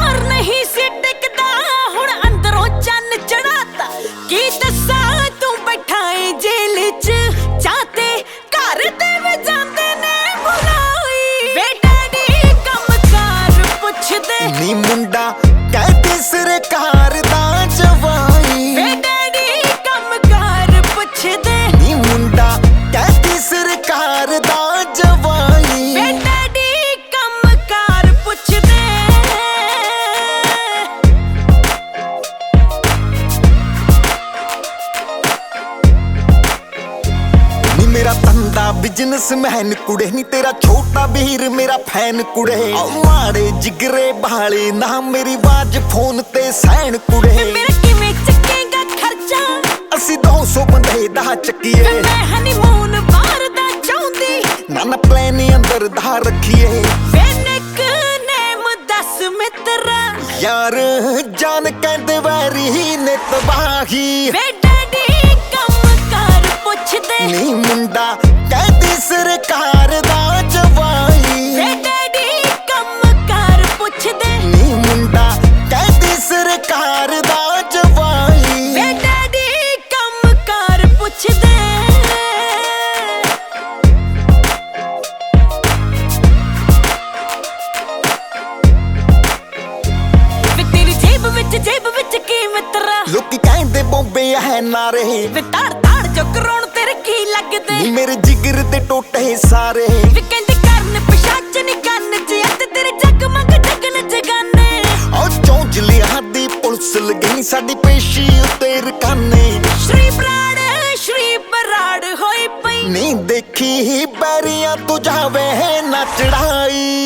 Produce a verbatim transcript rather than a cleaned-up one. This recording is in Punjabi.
ਜ਼ੋਰ ਨਹੀਂ ਸੀ ਟਿਕਦਾ ਹੁਣ ਅੰਦਰੋਂ ਚੰਨ ਚੜਾਤਾ ਕੀ ਦੱਸਾਂ ਤੂੰ ਬੈਠਾ ਏ ਜੇਲ੍ਹ ਚ ਚਾਹਤੇ ਘਰ ਤੇ ਵੀ ਜਾਂਦੇ ਨੇ ਬੁਲਾਈ ਵੇ ਡੈਡੀ ਕੰਮਕਾਰ ਪੁੱਛਦੇ ਨੀ ਮੁੰਡਾ ਕਹਿੰਦੇ ਸਰਕਾਰ ਦਾ ਜਵਾਈ ਵੇ ਡੈਡੀ ਕੰਮਕਾਰ ਪੁੱਛਦੇ ਨੀ ਮੁੰਡਾ ਕਹਿੰਦੇ ਸਰਕਾਰ ਦਾ ਜਵਾਈ ਵੇ ਡੈਡੀ ਕੰਮਕਾਰ ਪੁੱਛਦੇ ਨੀ ਮੇਰਾ ਧੰਦਾ ਬਿਜ਼ਨਸਮੈਨ ਕੁੜੇ ਨੀ ਤੇਰਾ ਛੋਟਾ ਵੀਰ ਮੇਰਾ ਫੈਨ ਕੁੜੇ ਮਾੜੇ ਜਿਗਰੇ ਬਾਲੇ ਨਾ ਮੇਰੀ ਬਾਜ ਫੋਨ ਤੇ ਸੈਣ ਕੁੜੇ ਮੇਰਾ ਕਿਵੇਂ ਚੱਕੇਗਾ ਖਰਚਾ ਅਸੀਂ ਦੋ ਸੌ ਬੰਦੇ ਦਾ ਚੱਕੀਏ ਮੈਂ ਹਨੀਮੂਨ ਬਾਹਰ ਦਾ ਚਾਹੁੰਦੀ ਨਾ ਨਾ ਪਲਾਨ ਅੰਦਰ ਦਾ ਰੱਖੀਏ ਵੇ ਨਿਕਨੇਮ ਦੱਸ ਮਿੱਤਰਾ ਯਾਰ ਜਾਨ ਕਹਿੰਦੇ ਵੈਰੀ ਨੇ ਤਬਾਹੀ ਵੇ ਡੈਡੀ ਕੰਮਕਾਰ ਪੁੱਛਦੇ ਨੀ ਮੁੰਡਾ ਕਹਿੰਦੀ ਸਰਕਾਰ ਦਾ ਜਵਾਈ ਵੇ ਡੈਡੀ ਕੰਮਕਾਰ ਪੁੱਛਦੇ ਨੀ ਮੁੰਡਾ ਕਹਿੰਦੀ ਸਰਕਾਰ ਦਾ ਜਵਾਈ ਵੇ ਡੈਡੀ ਕੰਮਕਾਰ ਪੁੱਛਦੇ ਵੇ ਤੇਰੀ ਜੇਬ ਵਿੱਚ ਜੇਬ ਵਿੱਚ ਕੀ ਮਿੱਤਰਾ ਲੋਕੀ ਕਹਿੰਦੇ ਬੰਬੇ ਹੈ ਨਾਰੇ ਵੇ ਤਾੜ ਤਾੜ ਜੋ ਕਰਾਉਣ ਤੇਰੇ ਕੀ ਲੱਗਦੇ ਨੀ ਮੇਰੇ ਜਿਗਰ ਤੇ ਟੋਟੇ ਸਾਰੇ ਵੀ ਕਹਿੰਦੇ ਕਰਨ ਪਿਸ਼ਾਚ ਨੀ ਕੰਨ ਚ ਅਤੇ ਤੇਰੇ ਜਗਮਗ ਜਗਨ ਜਗਾਨੇ ਉਹ ਚੌਂਚ ਲਿਆ ਦੀ ਪੁਲਿਸ ਲਗਈ ਸਾਡੀ ਪੇਸ਼ੀ ਉੱਤੇ ਰਕਾਨੇ ਸ਼੍ਰੀ ਬਰਾੜ ਸ਼੍ਰੀ ਬਰਾੜ ਹੋਈ ਪਈ ਨੀ ਦੇਖੀ ਬੈਰੀਆਂ ਤੂੰ ਜਾਵੇ ਨਾ ਚੜਾਈ